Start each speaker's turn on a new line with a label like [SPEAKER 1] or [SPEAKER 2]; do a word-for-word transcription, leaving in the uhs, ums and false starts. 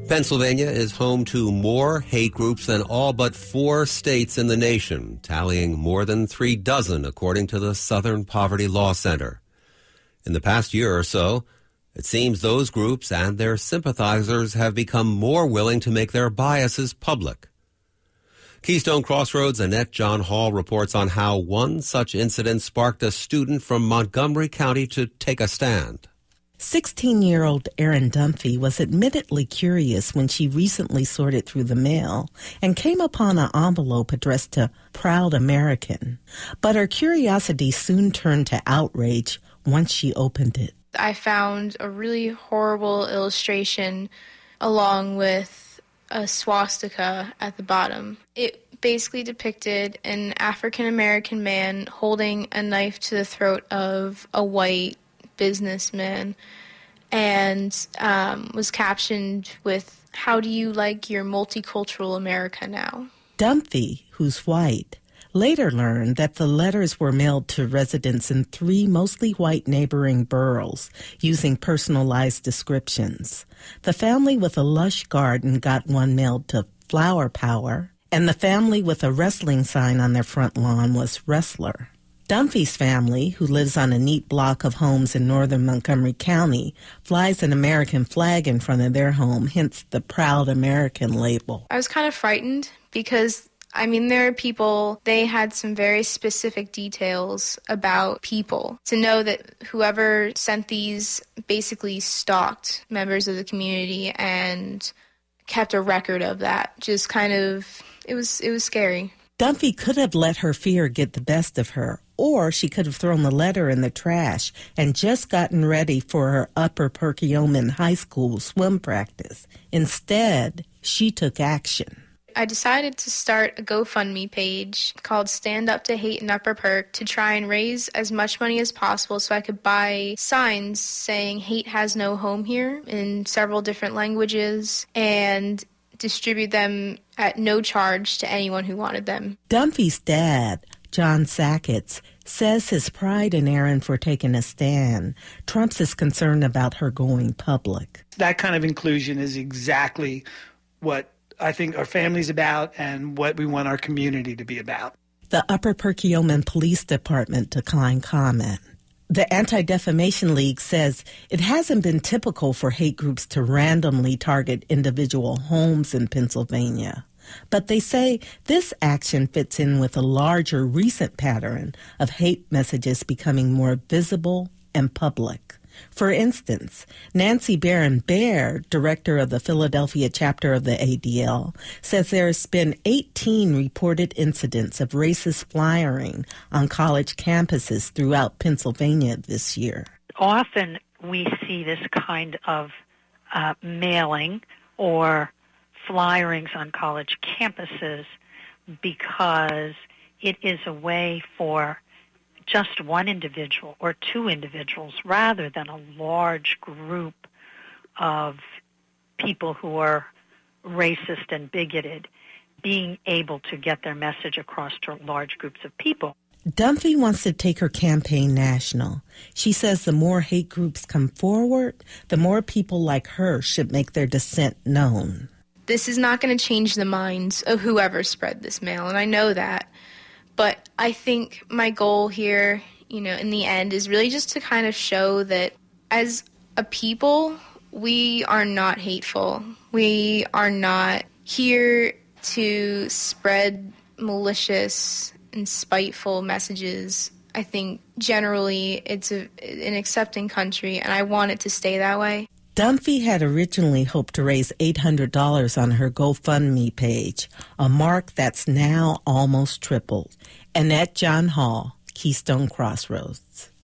[SPEAKER 1] Pennsylvania is home to more hate groups than all but four states in the nation, tallying more than three dozen, according to the Southern Poverty Law Center. In the past year or so, it seems those groups and their sympathizers have become more willing to make their biases public. Keystone Crossroads' Annette John Hall reports on how one such incident sparked a student from Montgomery County to take a stand.
[SPEAKER 2] sixteen-year-old Erin Dunphy was admittedly curious when she recently sorted through the mail and came upon an envelope addressed to Proud American. But her curiosity soon turned to outrage once she opened it.
[SPEAKER 3] I found a really horrible illustration along with a swastika at the bottom. It basically depicted an African-American man holding a knife to the throat of a white businessman, and um, was captioned with, "How do you like your multicultural America now?"
[SPEAKER 2] Dunphy, who's white, later learned that the letters were mailed to residents in three mostly white neighboring boroughs using personalized descriptions. The family with a lush garden got one mailed to Flower Power, and the family with a wrestling sign on their front lawn was Wrestler. Dunphy's family, who lives on a neat block of homes in northern Montgomery County, flies an American flag in front of their home, hence the Proud American label.
[SPEAKER 3] I was kind of frightened because, I mean, there are people, they had some very specific details about people. To know that whoever sent these basically stalked members of the community and kept a record of that, just kind of, it was, it was scary.
[SPEAKER 2] Dunphy could have let her fear get the best of her, or she could have thrown the letter in the trash and just gotten ready for her Upper Perkiomen High School swim practice. Instead, she took action.
[SPEAKER 3] I decided to start a GoFundMe page called Stand Up to Hate in Upper Perk to try and raise as much money as possible so I could buy signs saying hate has no home here in several different languages and distribute them at no charge to anyone who wanted them.
[SPEAKER 2] Dunphy's dad, John Sacketts, says his pride in Erin for taking a stand trumps his concern about her going public.
[SPEAKER 4] That kind of inclusion is exactly what I think our family's about and what we want our community to be about.
[SPEAKER 2] The Upper Perkiomen Police Department declined comment. The Anti-Defamation League says it hasn't been typical for hate groups to randomly target individual homes in Pennsylvania. But they say this action fits in with a larger recent pattern of hate messages becoming more visible and public. For instance, Nancy Barron-Baird, director of the Philadelphia chapter of the A D L, says there's been eighteen reported incidents of racist flyering on college campuses throughout Pennsylvania this year.
[SPEAKER 5] Often we see this kind of uh, mailing or flyerings on college campuses because it is a way for just one individual or two individuals rather than a large group of people who are racist and bigoted being able to get their message across to large groups of people.
[SPEAKER 2] Dunphy wants to take her campaign national. She says the more hate groups come forward, the more people like her should make their dissent known.
[SPEAKER 3] This is not going to change the minds of whoever spread this mail, and I know that. But I think my goal here, you know, in the end is really just to kind of show that as a people, we are not hateful. We are not here to spread malicious and spiteful messages. I think generally it's a, an accepting country, and I want it to stay that way.
[SPEAKER 2] Dunphy had originally hoped to raise eight hundred dollars on her GoFundMe page, a mark that's now almost tripled. Annette John Hall, Keystone Crossroads.